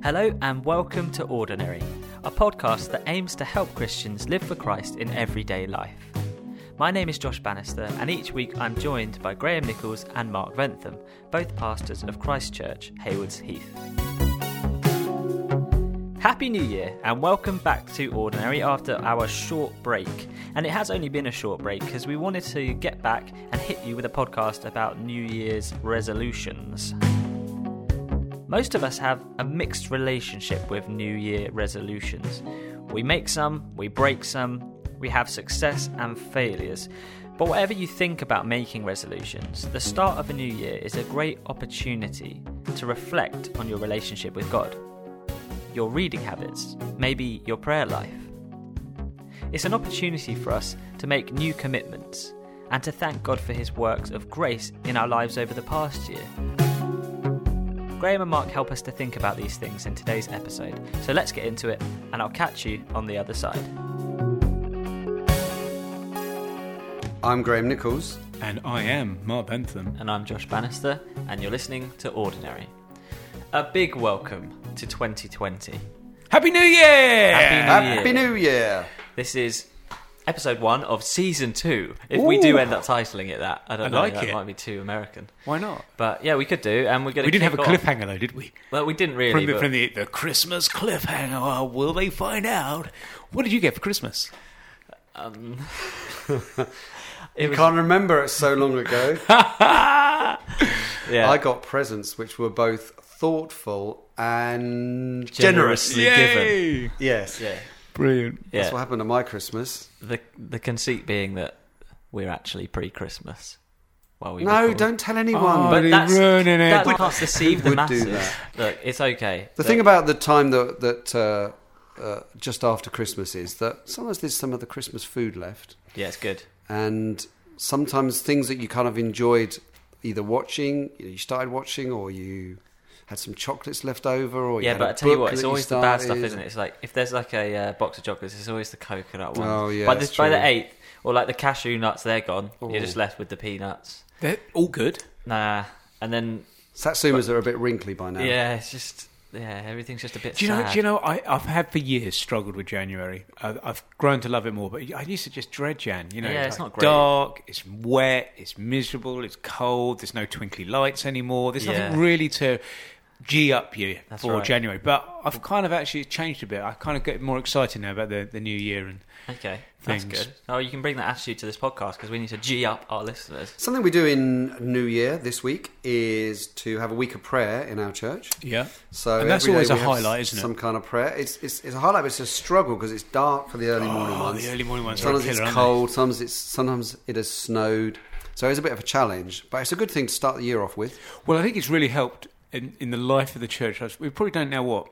Hello and welcome to Ordinary, a podcast that aims to help Christians live for Christ in everyday life. My name is Josh Bannister, and each week I'm joined by Graham Nichols and Mark Ventham, both pastors of Christ Church, Haywards Heath. Happy New Year and welcome back to Ordinary after our short break. And it has only been a short break because we wanted to get back and hit you with a podcast about New Year's resolutions. Most of us have a mixed relationship with New Year resolutions. We make some, we break some, we have success and failures. But whatever you think about making resolutions, the start of a new year is a great opportunity to reflect on your relationship with God, your reading habits, maybe your prayer life. It's an opportunity for us to make new commitments and to thank God for his works of grace in our lives over the past year. Graham and Mark help us to think about these things in today's episode, so let's get into it and I'll catch you on the other side. I'm Graham Nichols. And I am Mark Bentham. And I'm Josh Bannister, and you're listening to Ordinary. A big welcome to 2020. Happy New Year! Happy New Year! This is episode 1 of season 2. If we do end up titling it that, I don't know. Like that it. might be too American. Why not? But yeah, we could do, and we're going to. We didn't have a off. cliffhanger though, did we? Well, we didn't really. From the Christmas cliffhanger, well, will they find out? What did you get for Christmas? You can't remember it so long ago. Yeah. I got presents which were both thoughtful and Generously Yay! given. Yes. Yeah. Brilliant. That's Yeah. what happened at my Christmas. The conceit being that we're actually pre-Christmas. While we No, record. don't tell anyone. Oh, But they're that's ruining it. that can't deceive the would do masses. that. Look, it's okay. The thing about the time that just after Christmas is that sometimes there's some of the Christmas food left. Yeah, it's good. And sometimes things that you kind of enjoyed either watching, you started watching, or you had some chocolates left over, or you Yeah, had but a I tell you book what, it's that you always the bad stuff, started. isn't it? It's like if there's like a box of chocolates, it's always the coconut ones. Oh, yeah, By that's the true. 8th, or like the cashew nuts, they're gone. Oh. You're just left with the peanuts. They're all good. Nah, and then Satsumas are a bit wrinkly by now. yeah, it's just everything's just a bit. Do you know? sad. Do you know? I've had for years struggled with January. I've grown to love it more, but I used to just dread Jan. You know, Yeah, it's like not great. dark. It's wet. It's miserable. It's cold. There's no twinkly lights anymore. There's Yeah. nothing really to G up you That's for right. January. But I've kind of actually changed a bit. I kind of get more excited now about the new year and Okay, that's things. good. Oh, you can bring that attitude to this podcast because we need to G up our listeners. Something we do in New Year this week is to have a week of prayer in our church. yeah. So And that's every day always a we have highlight, isn't it? Some kind of prayer. It's a highlight, but it's a struggle because it's dark for the early morning ones. The early morning ones are a Sometimes killer, it's aren't cold. Sometimes it has snowed. So it's a bit of a challenge, but it's a good thing to start the year off with. they? Well, I think it's really helped in the life of the church. We've probably done it now, what,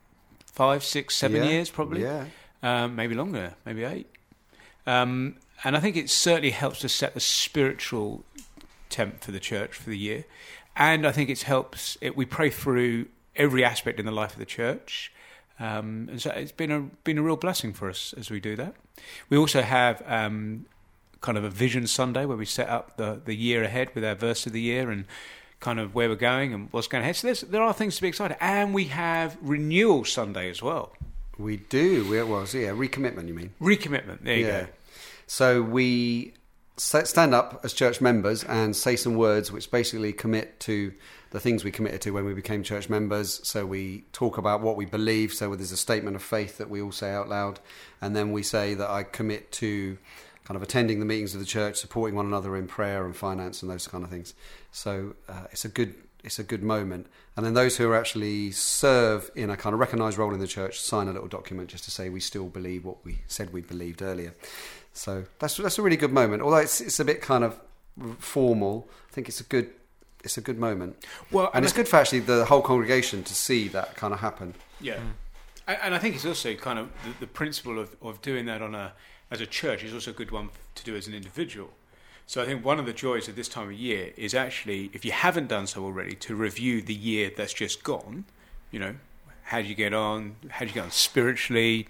5, 6, 7 Yeah, years probably? Yeah. Maybe longer, maybe 8. And I think it certainly helps to set the spiritual temp for the church for the year. And I think we pray through every aspect in the life of the church. And so it's been a real blessing for us as we do that. We also have kind of a Vision Sunday where we set up the year ahead with our verse of the year and kind of where we're going and what's going ahead. So there are things to be excited. And we have Renewal Sunday as well. We do. Recommitment, you mean? Recommitment, there you go. So we stand up as church members and say some words which basically commit to the things we committed to when we became church members. So we talk about what we believe. So there's a statement of faith that we all say out loud. And then we say that I commit to kind of attending the meetings of the church, supporting one another in prayer and finance and those kind of things. So it's a good moment. And then those who actually serve in a kind of recognised role in the church sign a little document just to say we still believe what we said we believed earlier. So that's a really good moment. Although it's a bit kind of formal, I think it's a good moment. Well, and it's good for actually the whole congregation to see that kind of happen. Yeah, and I think it's also kind of the principle of doing that as a church is also a good one to do as an individual. So I think one of the joys of this time of year is actually, if you haven't done so already, to review the year that's just gone. You know, how did you get on? How did you get on spiritually,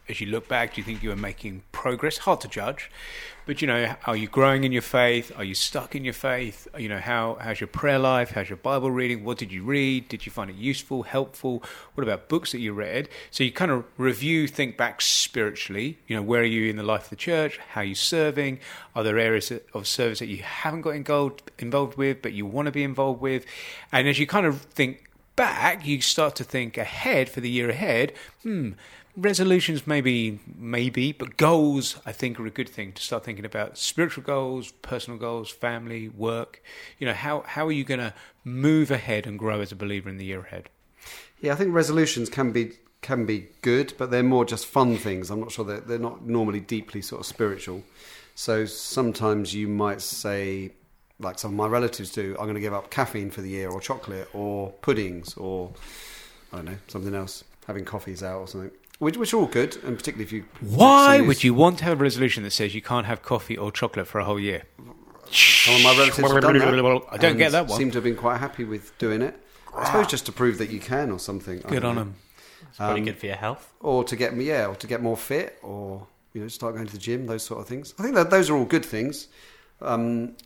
as you look back? Do you think you were making progress? Hard to judge, but are you growing in your faith? Are you stuck in your faith? How's your prayer life? How's your Bible reading? What did you read? Did you find it useful, helpful? What about books that you read? So you kind of review, think back spiritually. Where are you in the life of the church? How are you serving? Are there areas of service that you haven't got involved with, but you want to be involved with? And as you kind of think back, you start to think ahead for the year ahead. Resolutions maybe, but goals I think are a good thing to start thinking about. Spiritual goals, personal goals, family, work. How are you going to move ahead and grow as a believer in the year ahead? Yeah, I think resolutions can be good, but they're more just fun things. I'm not sure they're not normally deeply sort of spiritual. So sometimes you might say, like some of my relatives do, I'm going to give up caffeine for the year, or chocolate, or puddings, or I don't know, something else, having coffees out or something. Which are all good, and particularly if you... Why would you want to have a resolution that says you can't have coffee or chocolate for a whole year? Some of my relatives have done that. I don't get that one. Seem to have been quite happy with doing it. I suppose just to prove that you can or something. Good on them. It's probably good for your health. Or to get more fit, or start going to the gym, those sort of things. I think that those are all good things. And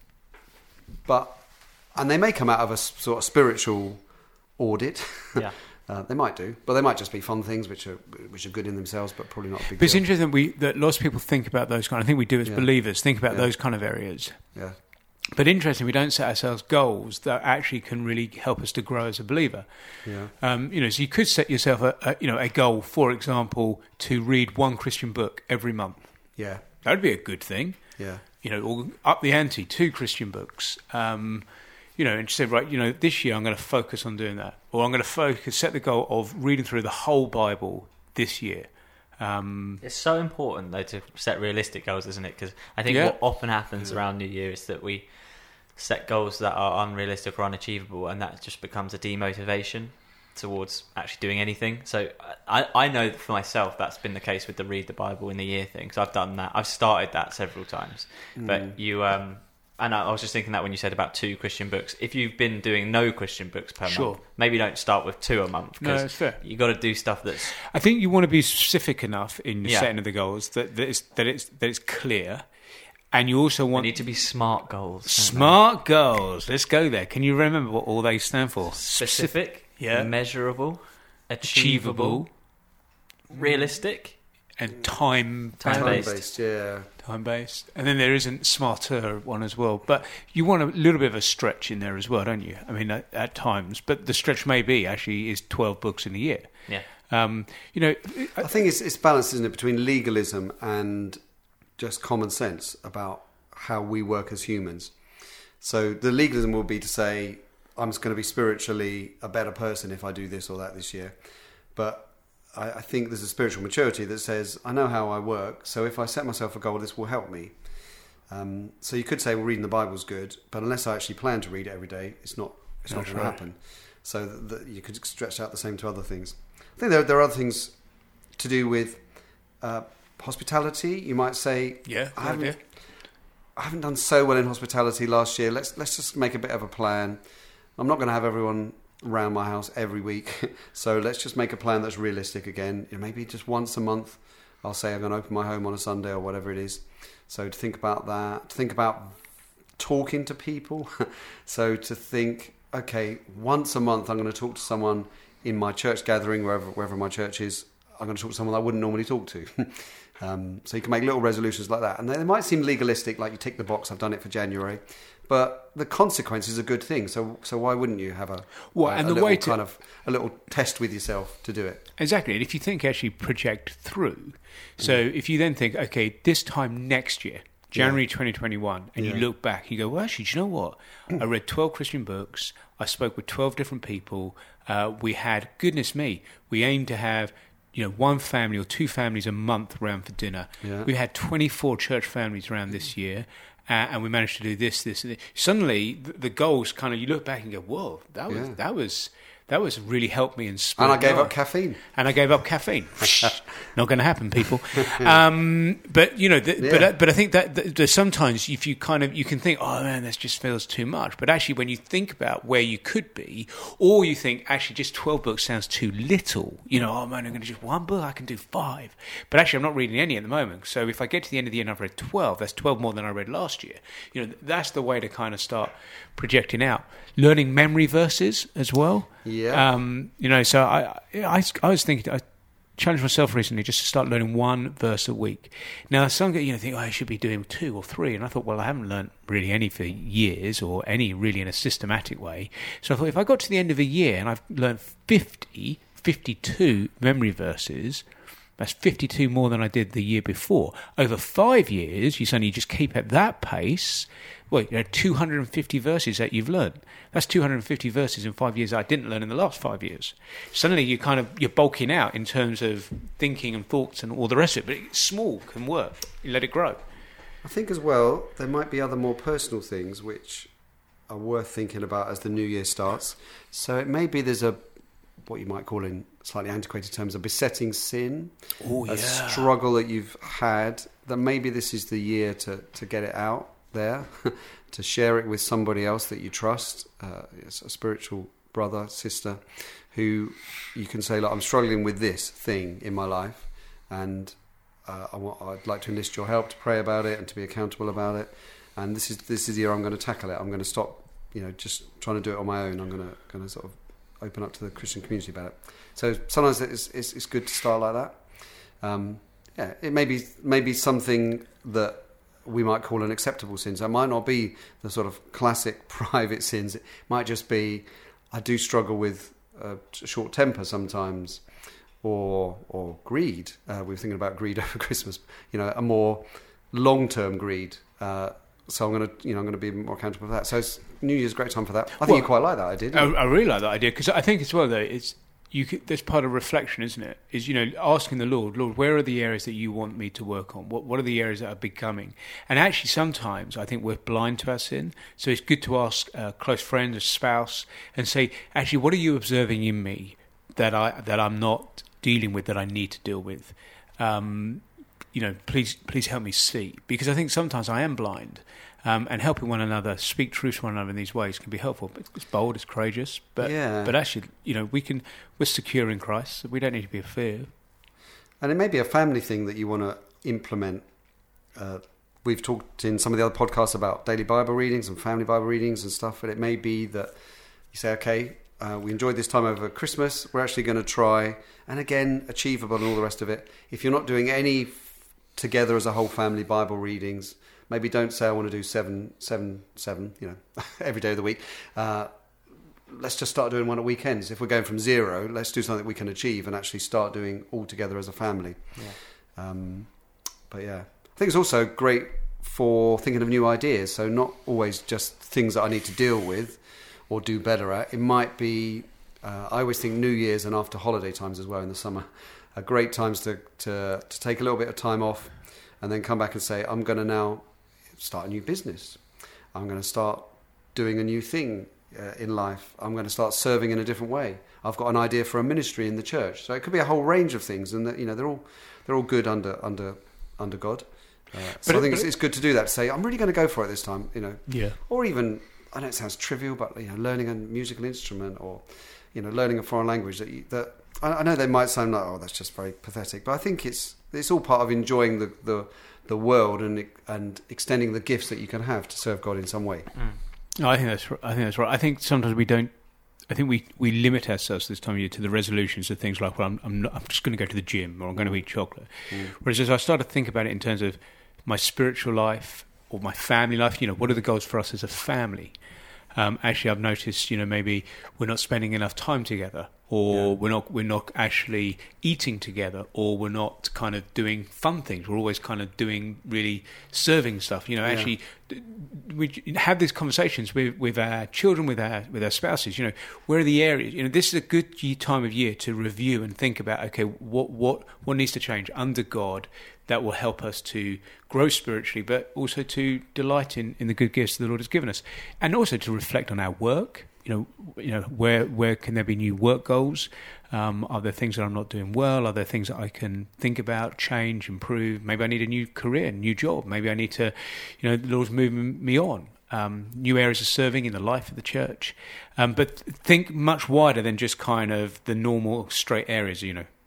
they may come out of a sort of spiritual audit. Yeah. They might do, but they might just be fun things which are good in themselves, but probably not a big But it's deal. interesting that lots of people think about those kind. I think we do as believers think about those kind of areas. Yeah. But interesting, we don't set ourselves goals that actually can really help us to grow as a believer. Yeah. So you could set yourself a goal, for example, to read one Christian book every month. Yeah. That would be a good thing. Yeah. Or up the ante, 2 Christian books. And say, right, this year I'm going to focus on doing that. Or I'm going to set the goal of reading through the whole Bible this year. It's so important, though, to set realistic goals, isn't it? Because I think what often happens around New Year is that we set goals that are unrealistic or unachievable, and that just becomes a demotivation towards actually doing anything. So I know that for myself that's been the case with the read the Bible in the year thing, because I've done that. I've started that several times. But you... And I was just thinking that when you said about 2 Christian books, if you've been doing no Christian books per month, maybe don't start with 2 a month. No, that's fair. You've got to do stuff that's... I think you want to be specific enough in the setting of the goals that it's clear, and you also want... They need to be SMART goals. SMART goals. Let's go there. Can you remember what all they stand for? Specific, measurable, achievable, realistic, and time-based. Yeah. Time-based. And then there isn't smarter one as well. But you want a little bit of a stretch in there as well, don't you? I mean, at times. But the stretch maybe actually is 12 books in a year. Yeah. I think it's balanced, isn't it, between legalism and just common sense about how we work as humans. So the legalism will be to say, I'm just going to be spiritually a better person if I do this or that this year. But I think there's a spiritual maturity that says, I know how I work, so if I set myself a goal, this will help me. So you could say, well, reading the Bible's good, but unless I actually plan to read it every day, it's not going to happen. So that you could stretch out the same to other things. I think there are other things to do with hospitality. You might say, I haven't done so well in hospitality last year. Let's just make a bit of a plan. I'm not going to have everyone around my house every week, so let's just make a plan that's realistic again. Maybe just once a month I'll say I'm going to open my home on a Sunday or whatever it is. So to think about that, to think about talking to people. So to think, okay, once a month I'm going to talk to someone in my church gathering, wherever my church is. I'm going to talk to someone I wouldn't normally talk to. So you can make little resolutions like that, and they might seem legalistic, like you tick the box, I've done it for January. But the consequence is a good thing, so why wouldn't you have a little test with yourself to do it? Exactly, and if you think actually project through, so if you then think, okay, this time next year, January 2021, and you look back, you go, well, actually, do you know what? I read 12 Christian books, I spoke with 12 different people, we had, goodness me, we aimed to have 1 family or 2 families a month round for dinner. Yeah. We had 24 church families around this year. And we managed to do this, and this. Suddenly, the goals kind of, you look back and go, whoa, that That was really helped me in spirit. And I gave up caffeine. Not going to happen, people. But you know, but I think that sometimes if you you can think, oh man, this just feels too much. But actually, when you think about where you could be, or you think actually just 12 books sounds too little. You know, oh man, I'm going to just one book. I can do 5. But actually, I'm not reading any at the moment. So if I get to the end of the year and I've read 12, that's 12 more than I read last year. You know, that's the way to kind of start projecting out. Learning memory verses as well. Yeah. You know, so I was thinking, I challenged myself recently just to start learning 1 verse a week. Now, some think, I should be doing 2 or 3. And I thought, well, I haven't learned really any for years or any really in a systematic way. So I thought if I got to the end of a year and I've learned 52 memory verses, that's 52 more than I did the year before. Over 5 years, you suddenly just keep at that pace. Well, 250 verses that you've learned. That's 250 verses in 5 years that I didn't learn in the last 5 years. Suddenly you're bulking out in terms of thinking and thoughts and all the rest of it. But it's small can work. You let it grow. I think as well, there might be other more personal things which are worth thinking about as the new year starts. So it may be there's what you might call in slightly antiquated terms, a besetting sin, a struggle that you've had, that maybe this is the year to get it out there, to share it with somebody else that you trust, a spiritual brother, sister, who you can say, look, I'm struggling with this thing in my life, and I'd like to enlist your help to pray about it and to be accountable about it, and this is the year I'm going to tackle it. I'm going to stop, just trying to do it on my own. I'm going to sort of open up to the Christian community about it. So sometimes it's good to start like that. It may be something that we might call an acceptable sin. So it might not be the sort of classic private sins. It might just be, I do struggle with short temper sometimes, or greed. We were thinking about greed over Christmas. A more long-term greed. So I'm going to be more accountable for that. So New Year's a great time for that. I think you quite like that idea. I really like that idea, because I think as well though there's part of reflection, isn't it? Is asking the Lord, where are the areas that you want me to work on? What are the areas that are becoming? And actually, sometimes I think we're blind to our sin. So it's good to ask a close friend, a spouse, and say, actually, what are you observing in me that I'm not dealing with, that I need to deal with? Please help me see, because I think sometimes I am blind. And helping one another speak truth to one another in these ways can be helpful. It's bold, it's courageous, but actually, we're secure in Christ, so we don't need to be afraid. And it may be a family thing that you want to implement. We've talked in some of the other podcasts about daily Bible readings and family Bible readings and stuff, but it may be that you say, okay, we enjoyed this time over Christmas, we're actually going to try, and again, achievable and all the rest of it. If you're not doing any together as a whole family Bible readings, maybe don't say I want to do 7, every day of the week. Let's just start doing one at weekends. If we're going from 0, let's do something we can achieve and actually start doing all together as a family. Yeah. I think it's also great for thinking of new ideas. So not always just things that I need to deal with or do better at. It might be, I always think New Year's and after holiday times as well in the summer are great times to take a little bit of time off and then come back and say, I'm going to now start a new business. I'm going to start doing a new thing in life. I'm going to start serving in a different way. I've got an idea for a ministry in the church. So it could be a whole range of things, and they're all good under God. So I think it's good to do that. To say I'm really going to go for it this time. Or even, I know it sounds trivial, but learning a musical instrument or learning a foreign language that I know they might sound like, oh, that's just very pathetic, but I think it's all part of enjoying the world and extending the gifts that you can have to serve God in some way. No, I think that's right. I think sometimes we don't. I think we limit ourselves this time of year to the resolutions of things like, well, I'm just going to go to the gym or I'm going to eat chocolate. Whereas as I start to think about it in terms of my spiritual life or my family life, what are the goals for us as a family? Actually, I've noticed, maybe we're not spending enough time together, or we're not actually eating together, or we're not kind of doing fun things. We're always kind of doing really serving stuff. Actually, we have these conversations with our children, with our spouses. Where are the areas? This is a good time of year to review and think about. Okay, what needs to change under God that will help us to grow spiritually, but also to delight in the good gifts the Lord has given us, and also to reflect on our work. where can there be new work goals? Are there things that I'm not doing well? Are there things that I can think about, change, improve? Maybe I need a new career, new job. Maybe I need to, the Lord's moving me on. New areas of serving in the life of the church. But think much wider than just kind of the normal straight areas,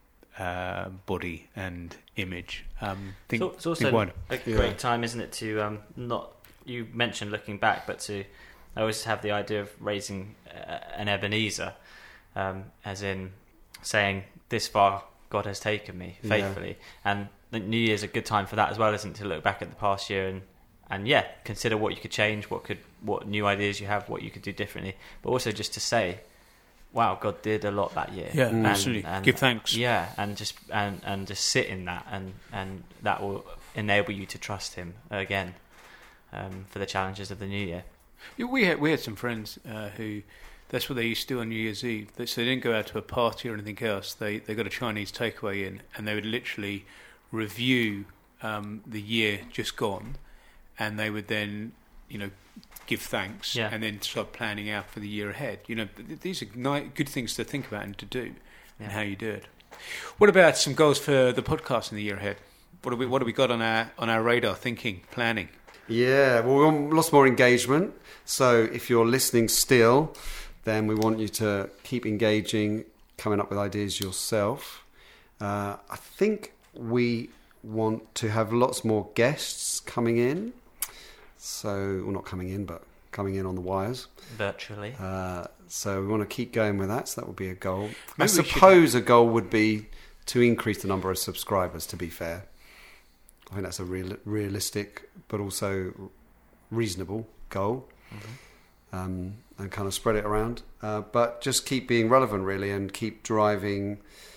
body and image. It's also a great time, isn't it, to you mentioned looking back, but I always have the idea of raising an Ebenezer, as in saying, this far God has taken me faithfully. And the New Year's a good time for that as well, isn't it, to look back at the past year and consider what you could change, what new ideas you have, what you could do differently, but also just to say, wow, God did a lot that year. Yeah, absolutely. And give thanks. Yeah, and just sit in that, and that will enable you to trust Him again for the challenges of the new year. We had some friends who that's what they used to do on New Year's Eve. So they didn't go out to a party or anything else. They got a Chinese takeaway in, and they would literally review the year just gone, and they would then give thanks and then start planning out for the year ahead. These are good things to think about and to do, and how you do it. What about some goals for the podcast in the year ahead? What have we got on our radar? Thinking, planning. Yeah, well, we want lots more engagement. So if you're listening still, then we want you to keep engaging, coming up with ideas yourself. I think we want to have lots more guests coming in. So, well, not coming in, but coming in on the wires. Virtually. So we want to keep going with that. So that would be a goal. I suppose a goal would be to increase the number of subscribers, to be fair. I think that's a realistic but also reasonable goal. And kind of spread it around. But just keep being relevant, really, and keep driving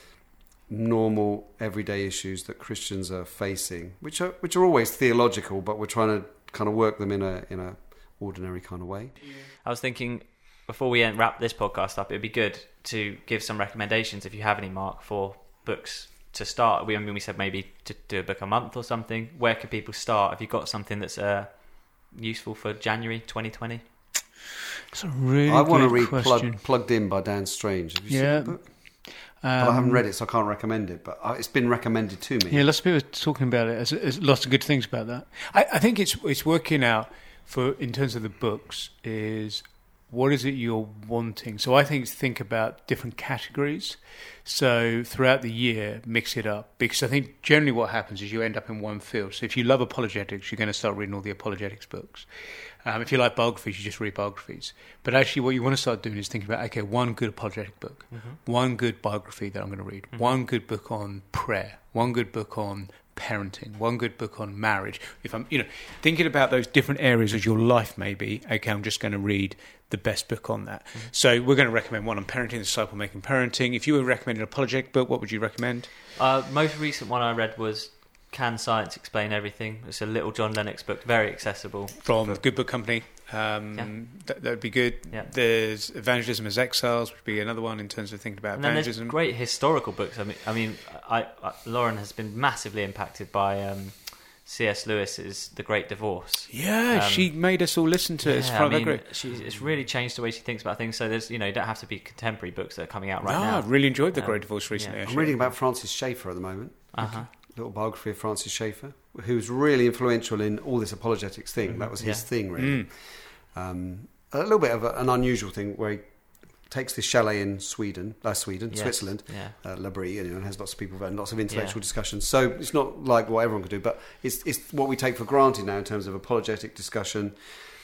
normal, everyday issues that Christians are facing, which are always theological, but we're trying to kind of work them in a ordinary kind of way. I was thinking, before we wrap this podcast up, it'd be good to give some recommendations, if you have any, Mark, for books to start. We said maybe to do a book a month or something. Where could people start? Have you got something that's useful for January 2020? That's a really I want to read question. Plugged In by Dan Strange. Have you seen the book? But I haven't read it, so I can't recommend it. But it's been recommended to me. Yeah, lots of people are talking about it. There's lots of good things about that. I think it's working out in terms of the books is what is it you're wanting. So I think about different categories. So throughout the year, mix it up, because I think generally what happens is you end up in one field. So if you love apologetics, you're going to start reading all the apologetics books. If you like biographies, you just read biographies. But actually what you want to start doing is thinking about, okay, one good apologetic book, one good biography that I'm going to read, one good book on prayer, one good book on parenting, one good book on marriage. If I'm, thinking about those different areas of your life, maybe, okay, I'm just going to read the best book on that. So we're going to recommend one on parenting, Disciple Making Parenting. If you were recommending an apologetic book, what would you recommend? Most recent one I read was Can Science Explain Everything? It's a little John Lennox book, very accessible. From the Good Book Company. That would be good. Yeah. There's Evangelism as Exiles, which would be another one in terms of thinking about evangelism. There's great historical books. Lauren has been massively impacted by C.S. Lewis's The Great Divorce. Yeah, she made us all listen to it. It's really changed the way she thinks about things. So there's, you don't have to be contemporary books that are coming out right now. I've really enjoyed The Great Divorce recently. I'm reading about Francis Schaeffer at the moment. Little biography of Francis Schaeffer, who's really influential in all this apologetics thing. That was his thing, really. A little bit of an unusual thing where he takes this chalet in Switzerland, La Brie, and has lots of people and lots of intellectual discussions. So it's not like what everyone could do, but it's what we take for granted now in terms of apologetic discussion.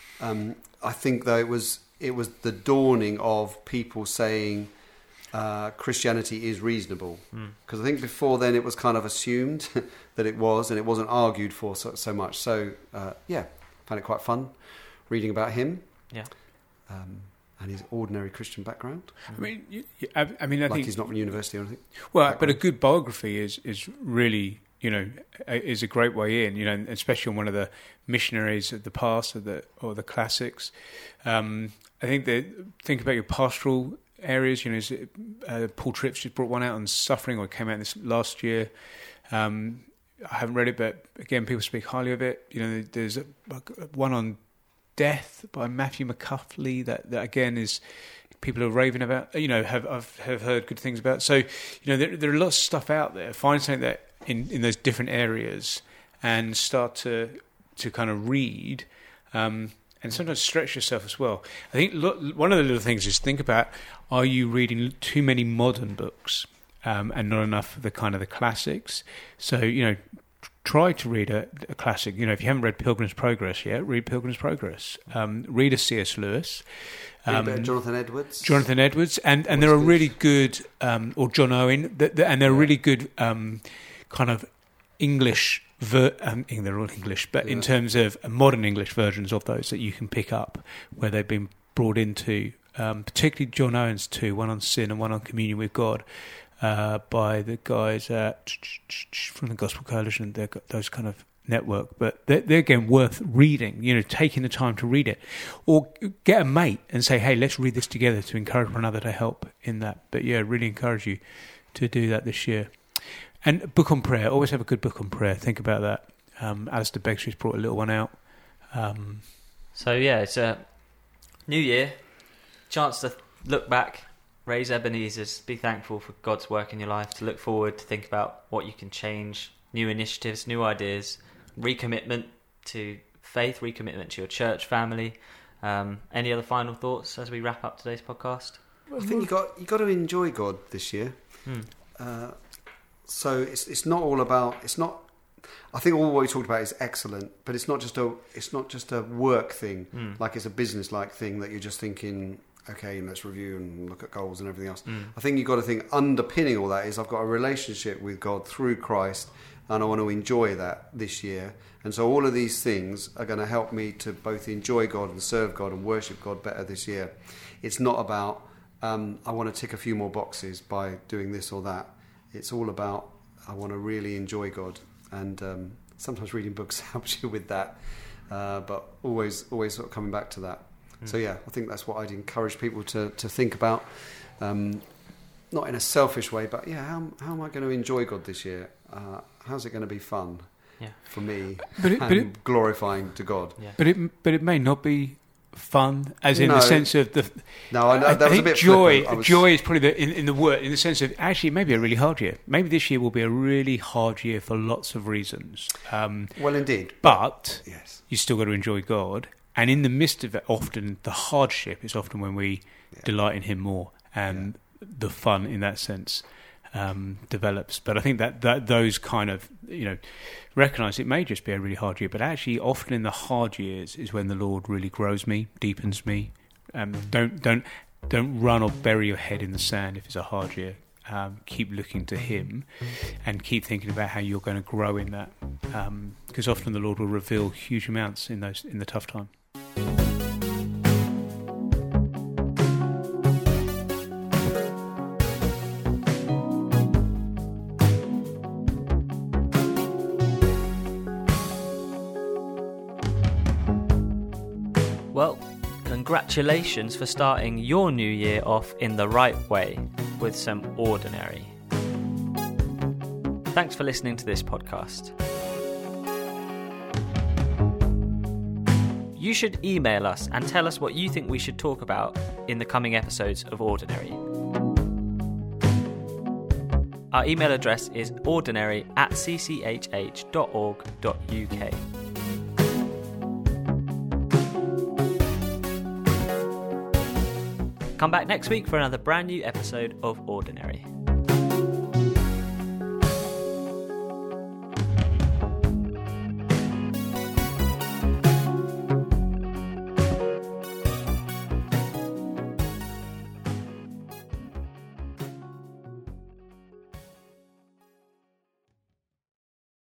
I think, though, it was the dawning of people saying Christianity is reasonable, because I think before then it was kind of assumed that it was, and it wasn't argued for so much. So found it quite fun reading about him, and his ordinary Christian background. I think he's not from university or anything. Well, but a good biography is really is a great way in, especially on one of the missionaries of the past or the classics. I think think about your pastoral areas. Paul Tripp's just brought one out on suffering, or it came out this last year. I haven't read it, but again, people speak highly of it. There's one on Death by Matthew McCuffley. That again is people are raving about. Have heard good things about. So there are lots of stuff out there. Find something that in those different areas and start to kind of read. And sometimes stretch yourself as well. I think one of the little things is think about: are you reading too many modern books and not enough of the classics? So try to read a classic. If you haven't read Pilgrim's Progress yet, read Pilgrim's Progress. Read a C.S. Lewis. Jonathan Edwards. Jonathan Edwards, and there are really good, or John Owen, and there are really good kind of English. They're all English, but in terms of modern English versions of those that you can pick up where they've been brought into, particularly John Owen's two, one on sin and one on communion with God, by the guys from the Gospel Coalition. They've got those kind of network, but they're again worth reading, taking the time to read it. Or get a mate and say, hey, let's read this together to encourage one another to help in that. But yeah, really encourage you to do that this year. And a book on prayer. Always have a good book on prayer. Think about that. Alistair Begstreet's brought a little one out. So yeah, it's a new year. Chance to look back, raise Ebenezer's, be thankful for God's work in your life, to look forward, to think about what you can change, new initiatives, new ideas, recommitment to faith, recommitment to your church family. Any other final thoughts as we wrap up today's podcast? I think you got to enjoy God this year. So it's not all about. It's not. I think all what we talked about is excellent, but it's not just a work thing. Like it's a business-like thing that you're just thinking, okay, let's review and look at goals and everything else. I think you've got to think underpinning all that is I've got a relationship with God through Christ, and I want to enjoy that this year. And so all of these things are going to help me to both enjoy God and serve God and worship God better this year. It's not about I want to tick a few more boxes by doing this or that. It's all about I want to really enjoy God, and sometimes reading books helps you with that, but always sort of coming back to that. So yeah, I think that's what I'd encourage people to think about, not in a selfish way, but yeah, how am I going to enjoy God this year? How's it going to be fun for me and glorifying to God? Yeah. But it may not be fun, as in the sense of the. No, I know that was a bit joy. Joy is probably in the word, in the sense of actually it may be a really hard year. Maybe this year will be a really hard year for lots of reasons. Well, indeed, but yes, you still got to enjoy God, and in the midst of it, often the hardship is often when we delight in Him more, and the fun in that sense develops. But I think that those kind of recognise it may just be a really hard year, but actually often in the hard years is when the Lord really grows me, deepens me. Don't run or bury your head in the sand if it's a hard year. Keep looking to Him and keep thinking about how you're going to grow in that, because often the Lord will reveal huge amounts in the tough time. Well, congratulations for starting your new year off in the right way with some Ordinary. Thanks for listening to this podcast. You should email us and tell us what you think we should talk about in the coming episodes of Ordinary. Our email address is ordinary@cchh.org.uk. Come back next week for another brand new episode of Ordinary.